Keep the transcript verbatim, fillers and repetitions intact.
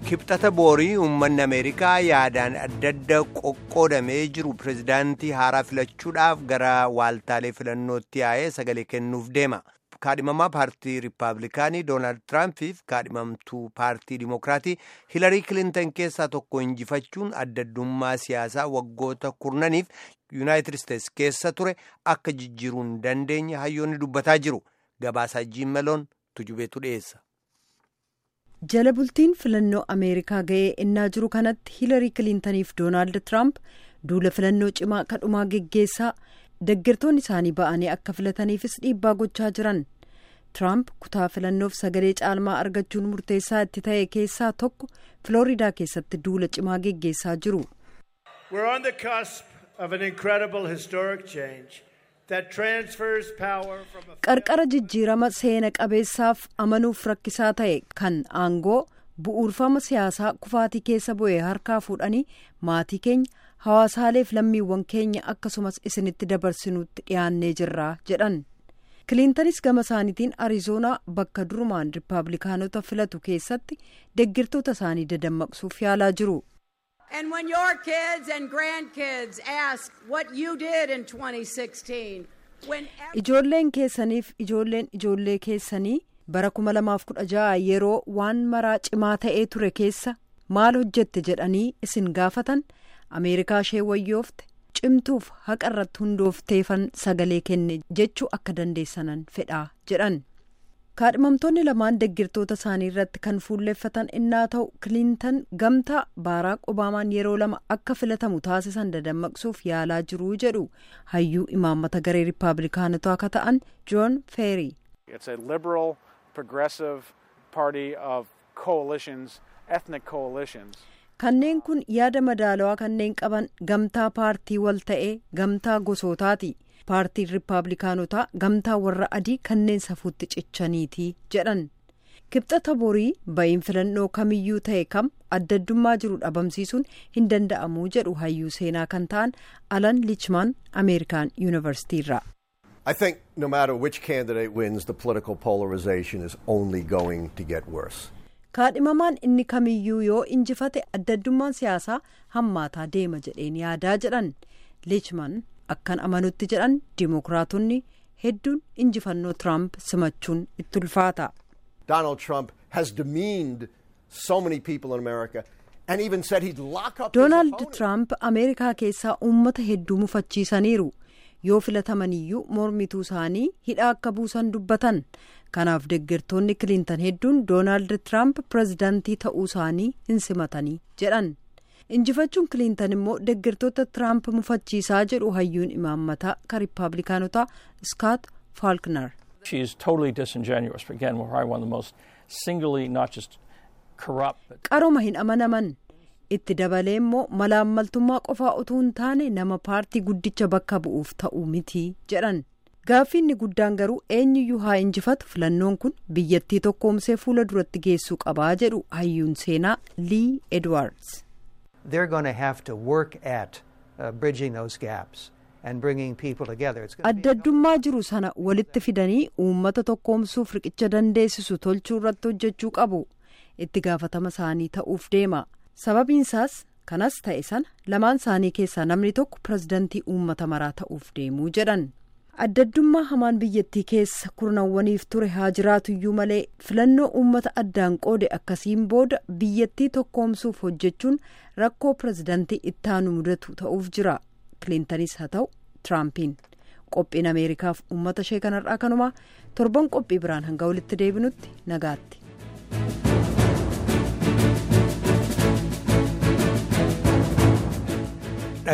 Kibxata boorii uummanni Ameerikaa yaadaan adda adda qoqqoodamee jiru pirezidaantii haaraa filachuudhaaf gara waaltaalee filannootti yaa'ee sagalee kennuuf deema. Kaadhimamaa paartii Riippaabilikaanii Doonaald Tiraampiif kaadhimamtuu paartii Dimokiraatii Hilarii Kilintan keessaa tokko injifachuun adda addummaa siyaasaa waggoota kurnaniif Yuunaayitid Isteets keessa ture akka jijjiiruu hin dandeenye hayyoonni dubbataa jiru. Gabaasaa Jiimmeloon tujubeetu dhiyeessa. Jala bultiin filannoo Ameerikaa ga'ee innaa jiru kanatti Hilarii Kilintaniif Doonaald Tiraamp duula filannoo cimaa kadhumaa geggeessaa deeggartoonni isaanii ba'anii akka filataniifis dhiibbaa gochaa jiran. Tiraamp kutaa filannoof sagalee caalmaa argachuun murteessaa itti ta'e keessaa tokko Filooriidaa keessatti duula cimaa geggeessaa jiru. qarqara jijjiirama seena qabeessaaf amanuuf rakkisaa ta'e kan aangoo bu'uurfama siyaasaa kufaatii keessa bu'ee harkaa fuudhanii maatii keenya hawaasaaleef lammiiwwan keenya akkasumas isinitti dabarsinuutti dhiyaannee jirra jedhan. Kilintanis gama isaaniitiin Arizoonaa bakka durumaan Riippaabilikaanota filatu keessatti deeggartoota isaanii dadammaqsuuf yaalaa jiru. And when your kids and grandkids ask what you did in twenty sixteen, when ijoolleen keessaniif ijoolleen ijoollee keessanii bara kuma lamaaf kudha jaha yeroo waan maraa cimaa ta'ee ture keessa maal hojjette jedhanii isin gaafatan Ameerikaa ishee wayyoofte cimtuuf haqa irratti hundoofteefan sagalee kenne jechuu akka dandeessanan fedhaa jedhan. Kaadhimamtoonni lamaan deeggartoota isaanii irratti kan fuulleffatan innaa ta'u Kilintan gamtaa Baaraak Obaamaan yeroo lama akka filatamu taasisan dadammaqsuuf yaalaa jiru jedhu hayyuu imaammata garee Riippaabilikaanotaa akka ta'an Joon Feeri. It's a liberal, progressive party of coalitions, ethnic coalitions. Kanneen kun yaada madaalawaa kanneen qaban gamtaa paartii wal ta'ee gamtaa gosootaati. Paartiin Riippaabilikaanotaa gamtaa warra adii kanneen safuutti cichaniiti jedhan. Kibxata borii ba'iin filannoo kamiyyuu ta'e kam adda addummaa jiru dhabamsiisuun hin danda'amu jedhu hayyuu seenaa kan ta'an Alan Lichman Ameerikaan Yuunivarsiitii irraa. I think no matter which candidate wins, the political polarization is only going to get worse. Kaadhimamaan inni kamiyyuu yoo injifate adda addummaan siyaasaa hammaataa deema jedheen yaadaa jedhan. Lichman akkan amanutti jedhan Dimokiraatonni hedduun injifannoo Tiraamp simachuun itti ulfaata. Donald Trump has demeaned so many people in America and even said he'd lock up Donald Trump Ameerikaa keessaa uummata hedduu mufachiisaniiru. Yoo filatamaniyyuu mormituu isaanii hidhaa akka buusan dubbatan. Kanaaf deeggartoonni Kilintan hedduun Doonaald Tiraamp pirezidaantii ta'uu isaanii hin simatanii jedhan. Injifachuun Kilintan immoo deeggartoota Tiraamp mufachiisaa jedhu hayyuun imaammataa kan Riippaabilikaanotaa Scott Faulkner. She is totally disingenuous. Again, we're probably one of the most singly, not just corrupt. But qaroma hin amanaman. Itti dabalee immoo malaammaltummaa qofaa utuu hin taane nama paartii guddicha bakka bu'uuf ta'uu miti jedhan. Gaaffiinni guddaan garuu eenyuyyuu haa injifatu filannoon kun biyyattii tokkoomsee fuula duratti geessuu qabaa jedhu hayyuun seenaa Lee Edwards. They're going to have to work at uh, bridging those gaps and bringing people together. Adda addummaa jiru sana walitti fidanii uummata tokkoomsuuf riqicha dandeessisu tolchuu irratti hojjechuu qabu. Itti gaafatama isaanii ta'uuf deema. Sababiinsaas kanas ta'e sana lamaan isaanii keessaa namni tokko pirezidaantii uummata maraa ta'uuf deemuu jedhan. Adda addummaa hamaan biyyattii keessa kurnawwaniif ture haa jiraatuyyuu malee filannoo uummata addaan qoode akkasiin booda biyyattii tokkoomsuuf hojjechuun rakkoo pirezidaantii ittaanu mudatu ta'uuf jira. Kilintanis haa ta'u Tiraampiin. Qophiin Ameerikaaf uummata ishee kanarraa kanumaa torban qophii biraan hanga walitti deebinutti nagaatti.